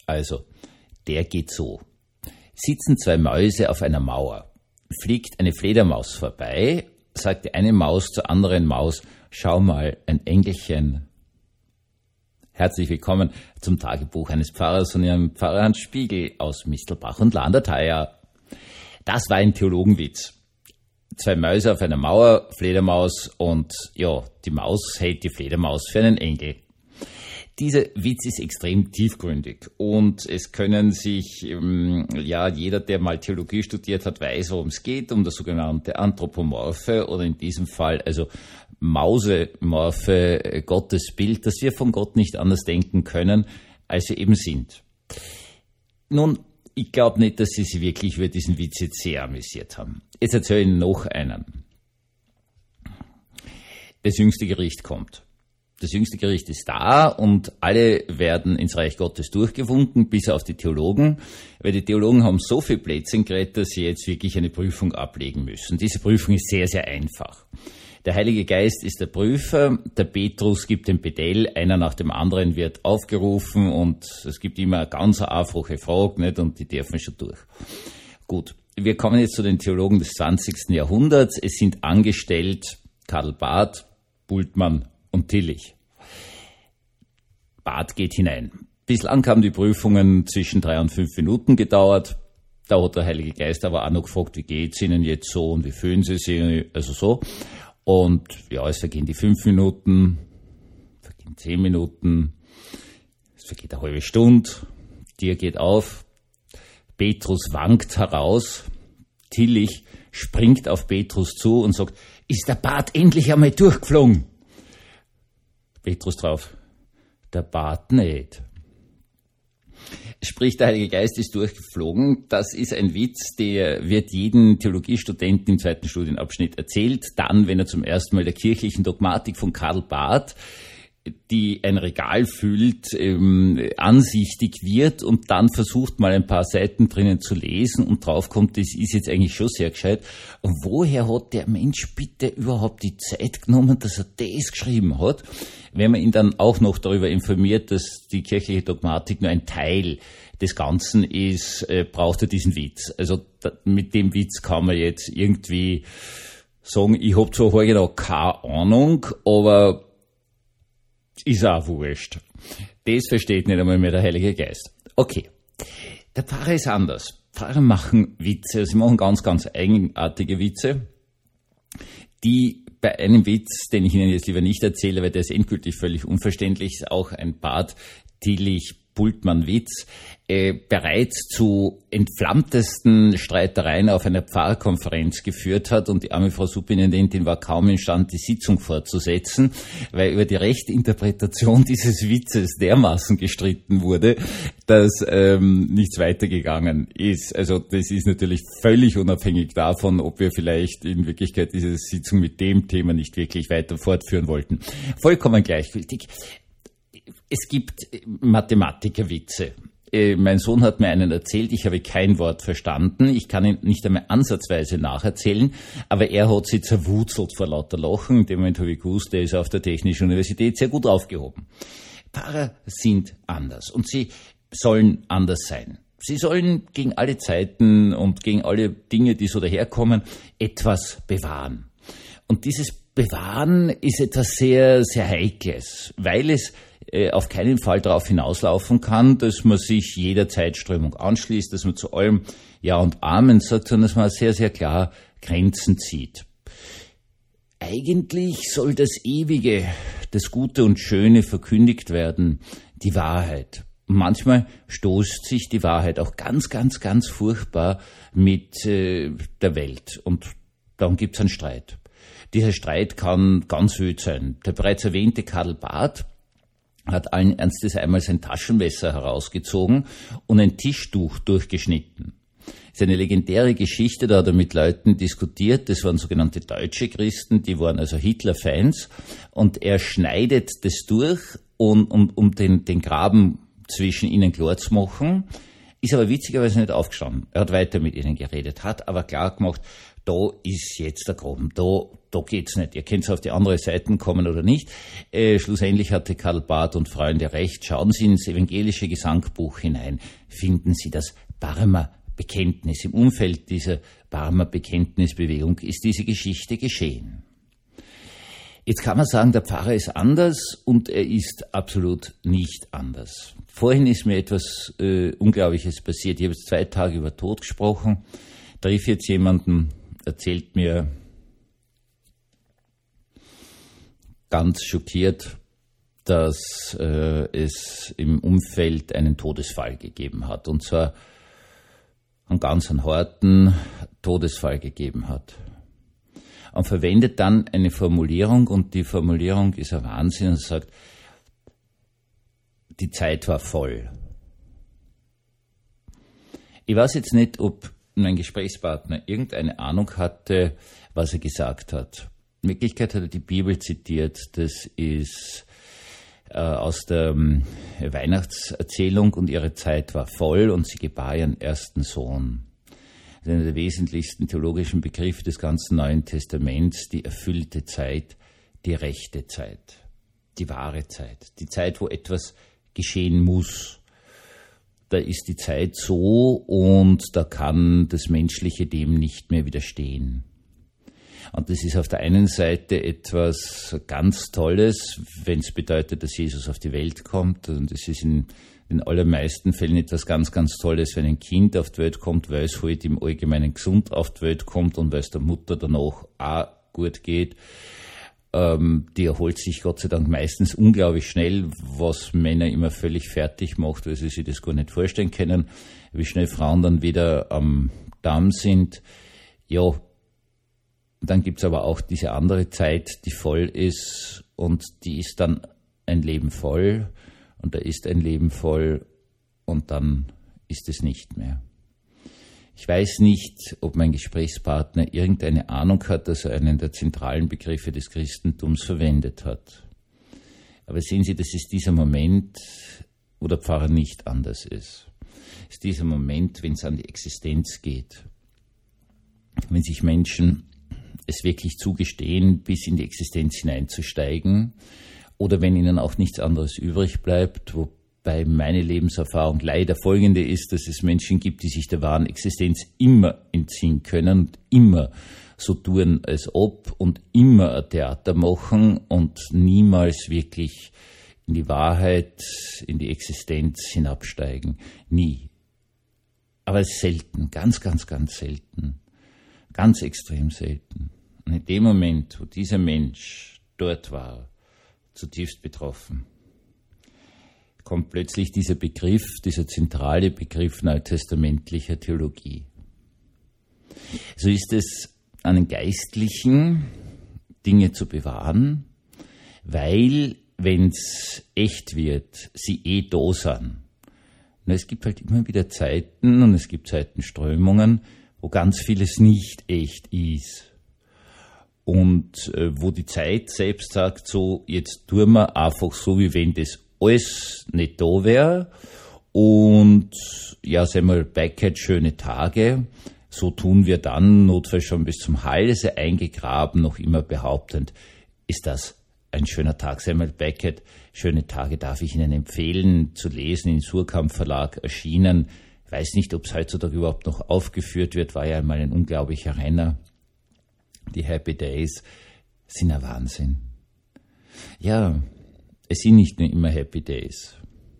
Also, der geht so. Sitzen zwei Mäuse auf einer Mauer. Fliegt eine Fledermaus vorbei, sagt die eine Maus zur anderen Maus, schau mal, ein Engelchen. Herzlich willkommen zum Tagebuch eines Pfarrers von Ihrem Pfarrer Hans Spiegel aus Mistelbach und Landertheier. Das war ein Theologenwitz. Zwei Mäuse auf einer Mauer, Fledermaus und ja, die Maus hält die Fledermaus für einen Engel. Dieser Witz ist extrem tiefgründig und es können sich, jeder, der mal Theologie studiert hat, weiß, worum es geht, um das sogenannte Anthropomorphe oder in diesem Fall also Mausemorphe Gottesbild, dass wir von Gott nicht anders denken können, als wir eben sind. Nun, ich glaube nicht, dass Sie sich wirklich über diesen Witz jetzt sehr amüsiert haben. Jetzt erzähle ich Ihnen noch einen. Das jüngste Gericht kommt. Das jüngste Gericht ist da und alle werden ins Reich Gottes durchgewunken, bis auf die Theologen, weil die Theologen haben so viel Blödsinn geredet, dass sie jetzt wirklich eine Prüfung ablegen müssen. Diese Prüfung ist sehr, sehr einfach. Der Heilige Geist ist der Prüfer, der Petrus gibt den Pedell, einer nach dem anderen wird aufgerufen und es gibt immer eine ganz einfache Frage, nicht? Und die dürfen schon durch. Gut, wir kommen jetzt zu den Theologen des 20. Jahrhunderts. Es sind angestellt Karl Barth, Bultmann und Tillich. Barth geht hinein. Bislang haben die Prüfungen zwischen 3 und 5 Minuten gedauert. Da hat der Heilige Geist aber auch noch gefragt, wie geht's Ihnen jetzt so und wie fühlen Sie sich, also so. Und ja, es vergehen die 5 Minuten, vergehen 10 Minuten, es vergeht eine halbe Stunde, die Tür geht auf, Petrus wankt heraus, Tillich springt auf Petrus zu und sagt, ist der Barth endlich einmal durchgeflogen? Petrus drauf, der Barth nicht. Sprich, der Heilige Geist ist durchgeflogen. Das ist ein Witz, der wird jedem Theologiestudenten im 2. Studienabschnitt erzählt. Dann, wenn er zum ersten Mal der kirchlichen Dogmatik von Karl Barth, die ein Regal füllt, ansichtig wird und dann versucht mal ein paar Seiten drinnen zu lesen und draufkommt, das ist jetzt eigentlich schon sehr gescheit. Und woher hat der Mensch bitte überhaupt die Zeit genommen, dass er das geschrieben hat? Wenn man ihn dann auch noch darüber informiert, dass die kirchliche Dogmatik nur ein Teil des Ganzen ist, braucht er diesen Witz. Also mit dem Witz kann man jetzt irgendwie sagen, ich habe zwar genau keine Ahnung, aber ist auch wurscht. Das versteht nicht einmal mehr der Heilige Geist. Okay, der Pfarrer ist anders. Pfarrer machen Witze, sie machen ganz, ganz eigenartige Witze, die bei einem Witz, den ich Ihnen jetzt lieber nicht erzähle, weil der ist endgültig völlig unverständlich, ist auch ein Barth, Tillich, Bultmann-Witz, bereits zu entflammtesten Streitereien auf einer Pfarrkonferenz geführt hat und die arme Frau Superintendentin war kaum imstande, die Sitzung fortzusetzen, weil über die rechte Interpretation dieses Witzes dermaßen gestritten wurde, dass nichts weitergegangen ist. Also das ist natürlich völlig unabhängig davon, ob wir vielleicht in Wirklichkeit diese Sitzung mit dem Thema nicht wirklich weiter fortführen wollten. Vollkommen gleichgültig. Es gibt Mathematikerwitze. Mein Sohn hat mir einen erzählt, ich habe kein Wort verstanden, ich kann ihn nicht einmal ansatzweise nacherzählen, aber er hat sich zerwurzelt vor lauter Lachen. In dem Moment habe ich gewusst, der ist auf der Technischen Universität sehr gut aufgehoben. Pfarrer sind anders und sie sollen anders sein. Sie sollen gegen alle Zeiten und gegen alle Dinge, die so daherkommen, etwas bewahren. Und dieses Bewahren ist etwas sehr, sehr Heikles, weil es auf keinen Fall darauf hinauslaufen kann, dass man sich jeder Zeitströmung anschließt, dass man zu allem Ja und Amen sagt, sondern dass man sehr, sehr klar Grenzen zieht. Eigentlich soll das Ewige, das Gute und Schöne verkündigt werden, die Wahrheit. Und manchmal stoßt sich die Wahrheit auch ganz, ganz, ganz furchtbar mit der Welt und dann gibt's einen Streit. Dieser Streit kann ganz wild sein. Der bereits erwähnte Karl Barth hat allen Ernstes einmal sein Taschenmesser herausgezogen und ein Tischtuch durchgeschnitten. Das ist eine legendäre Geschichte, da hat er mit Leuten diskutiert, das waren sogenannte deutsche Christen, die waren also Hitler-Fans, und er schneidet das durch, um den Graben zwischen ihnen klar zu machen, ist aber witzigerweise nicht aufgestanden. Er hat weiter mit ihnen geredet, hat aber klar gemacht, da ist jetzt der Graben, da geht's nicht. Ihr könnt auf die andere Seite kommen oder nicht. Schlussendlich hatte Karl Barth und Freunde recht. Schauen Sie ins evangelische Gesangbuch hinein, finden Sie das Barmer Bekenntnis. Im Umfeld dieser Barmer Bekenntnisbewegung ist diese Geschichte geschehen. Jetzt kann man sagen, der Pfarrer ist anders und er ist absolut nicht anders. Vorhin ist mir etwas Unglaubliches passiert. Ich habe jetzt 2 Tage über Tod gesprochen, treffe jetzt jemanden, erzählt mir ganz schockiert, dass es im Umfeld einen Todesfall gegeben hat. Und zwar einen ganz harten Todesfall gegeben hat. Und verwendet dann eine Formulierung, und die Formulierung ist ein Wahnsinn, und sagt, die Zeit war voll. Ich weiß jetzt nicht, ob mein Gesprächspartner irgendeine Ahnung hatte, was er gesagt hat. In Wirklichkeit hat er die Bibel zitiert. Das ist aus der Weihnachtserzählung, und ihre Zeit war voll und sie gebar ihren ersten Sohn. Das ist einer der wesentlichsten theologischen Begriffe des ganzen Neuen Testaments, die erfüllte Zeit, die rechte Zeit, die wahre Zeit, die Zeit, wo etwas geschehen muss. Da ist die Zeit so, und da kann das Menschliche dem nicht mehr widerstehen. Und das ist auf der einen Seite etwas ganz Tolles, wenn es bedeutet, dass Jesus auf die Welt kommt. Und es ist in den allermeisten Fällen etwas ganz, ganz Tolles, wenn ein Kind auf die Welt kommt, weil es halt im Allgemeinen gesund auf die Welt kommt und weil es der Mutter danach auch gut geht. Die erholt sich Gott sei Dank meistens unglaublich schnell, was Männer immer völlig fertig macht, weil sie sich das gar nicht vorstellen können, wie schnell Frauen dann wieder am Damm sind. Ja, dann gibt's aber auch diese andere Zeit, die voll ist, und die ist dann ein Leben voll, und da ist ein Leben voll, und dann ist es nicht mehr. Ich weiß nicht, ob mein Gesprächspartner irgendeine Ahnung hat, dass er einen der zentralen Begriffe des Christentums verwendet hat. Aber sehen Sie, das ist dieser Moment, wo der Pfarrer nicht anders ist. Es ist dieser Moment, wenn es an die Existenz geht. Wenn sich Menschen es wirklich zugestehen, bis in die Existenz hineinzusteigen, oder wenn ihnen auch nichts anderes übrig bleibt, wobei meine Lebenserfahrung leider folgende ist, dass es Menschen gibt, die sich der wahren Existenz immer entziehen können und immer so tun, als ob, und immer ein Theater machen und niemals wirklich in die Wahrheit, in die Existenz hinabsteigen. Nie. Aber es ist selten, ganz, ganz, ganz selten. Ganz extrem selten. Und in dem Moment, wo dieser Mensch dort war, zutiefst betroffen, kommt plötzlich dieser Begriff, dieser zentrale Begriff neutestamentlicher Theologie. So ist es an den Geistlichen, Dinge zu bewahren, weil, wenn's echt wird, sie da sind. Und es gibt halt immer wieder Zeiten, und es gibt Zeitenströmungen, wo ganz vieles nicht echt ist. Und wo die Zeit selbst sagt, so, jetzt tun wir einfach so, wie wenn das alles nicht da wäre. Und ja, sagen wir, Backhead, schöne Tage. So tun wir dann, notfalls schon bis zum Halse eingegraben, noch immer behauptend, ist das ein schöner Tag. Samuel Beckett, schöne Tage darf ich Ihnen empfehlen, zu lesen, im Surkamp Verlag erschienen. Ich weiß nicht, ob es heutzutage überhaupt noch aufgeführt wird, war ja einmal ein unglaublicher Renner. Die Happy Days sind ein Wahnsinn. Ja, es sind nicht nur immer Happy Days.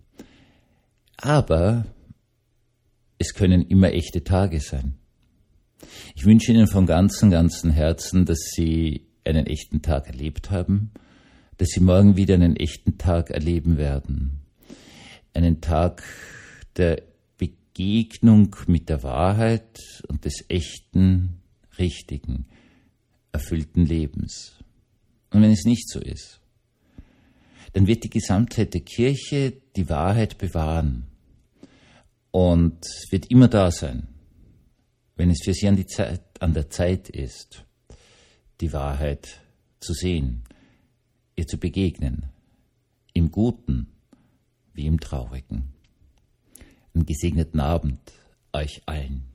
Aber es können immer echte Tage sein. Ich wünsche Ihnen von ganzem, ganzem Herzen, dass Sie einen echten Tag erlebt haben, dass Sie morgen wieder einen echten Tag erleben werden. Einen Tag der Begegnung mit der Wahrheit und des echten, richtigen, erfüllten Lebens. Und wenn es nicht so ist, dann wird die Gesamtheit der Kirche die Wahrheit bewahren und wird immer da sein, wenn es für sie an der Zeit ist, die Wahrheit zu sehen, ihr zu begegnen, im Guten wie im Traurigen. einen gesegneten Abend euch allen.